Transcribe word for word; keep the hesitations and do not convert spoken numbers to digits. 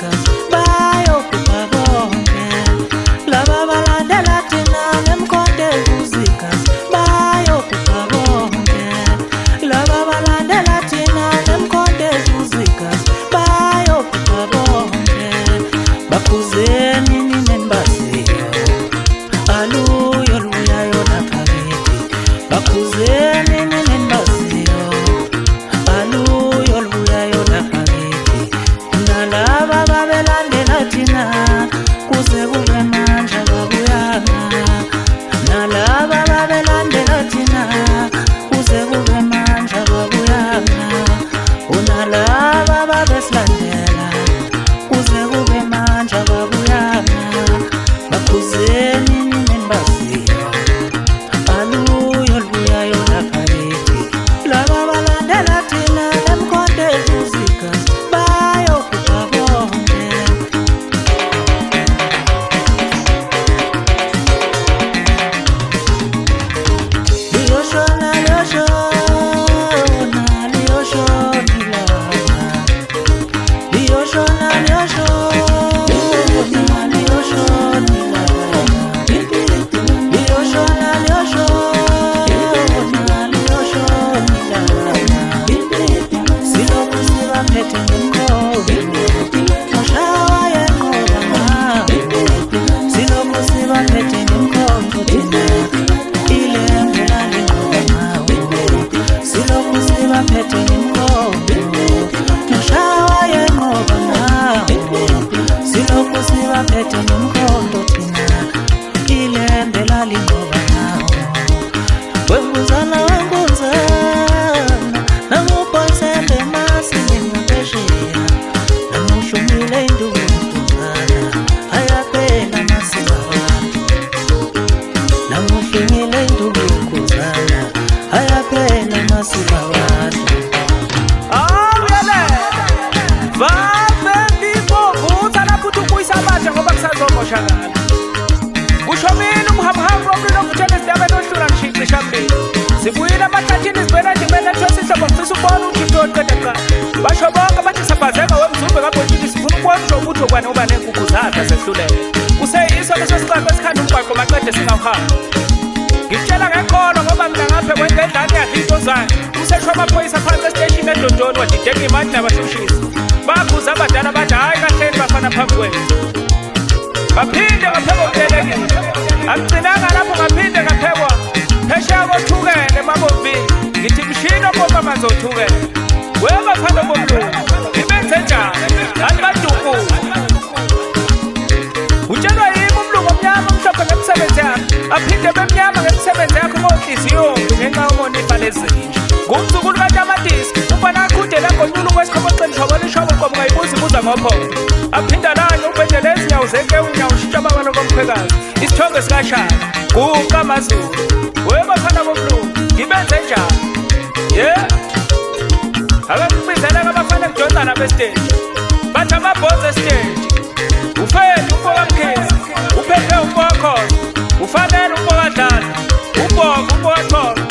uzikas bayobhubha bonke laba balandela thina nemkhonto uzikas bayobhubha bonke laba balandela thina nemkhonto uzikas bayobhubha bonke bakhuzeni nini nibasiyo aluyo luyayo naphaketi bakhuzeni nini nibasiyo aluyo luyayo naphaketi nalaba babelandela thina kuze kube manje babuyana nalaba babelandela thina kuze kube manje babuyana unalaba babesilandela kuze kube manje babuyana bakhuzeni nini nibasiyo aluyo luyayo naphaketi laba balandela thina nemkhonto uzikas bayobhubha bonke liyoshona liyoshona liyoshona liyoshona liyoshona liyoshona liyoshona liyoshona silokhu sibaphethe ngemkhono mushawa yenqoba silokhu sibaphethe ngemkhono thina ilembe lalenqoba silokhu sibaphethe ngemkhono mushawa yenqoba silokhu sibaphethe ngemkhono thina ilembe lalenqoba wembuzana wembuzana namubhonsembe masini ngapesheya namushumile indubuzana ayaphela masika abantu namushumile indubuzana ayaphela masika abantu ngoba kusazomoshakala kusho mina umhamhambo omlilo okuthela isidaba enohlula ngishiqi shambeni sibuyile amathathini sibena nje kumele thosihlobo ngifisa ukubona ukuthi uyoqeda kuqala basho bonke bathi sabhazeka wemzumbe kabhotshini sifuna ukubona nje ukuthi okwane uba nenkukhu zakhe sehluleke kuseyiso leso siqaqo esikhanda umgwaqo maqede singawuhamba ngitshela ngenkolo ngoba mina ngaphe kwengendlane yadlinto zayo usesho amaphoyisa phansi esiteshini edodoni wadideka imali nabashushisi bakhuza abadala bathi hhayi kahleni bafana phambi kwethu baphinde ngaphekwa ubelekile akugcinanga lapho ngaphinde ngaphekwa phesheya kothukele mabomvini ngithi mshini obomba amanzi othukele webafana bomlungu ngibenze njani kanti baduku utshelwa yimi umlungu omnyama omhlophe ngemisebenzi yakhe aphinde bemnyama ngemisebenzi yakhe ngonhliziyombi ngenxa yomonifa lezinja ngumzukulu katamatisi ufana aqhudela ngonyuluko wesikhoboxeni shobona ishobo qobo ngayibuza ibuza ngophondo aphinda nanye ubhedele ezinyawo zeke unyawo ushintsha abangano komkhwekazi isithongo sikashaka ngukamazulu webafana bomlungu ngibenze njani ye akakubizela ngabafana kudonsana besiteji bathi amabhozi esiteji ufedi umbokamkhizi uphephe umbokhozo ufanele umbokadlala ubonga umbokathola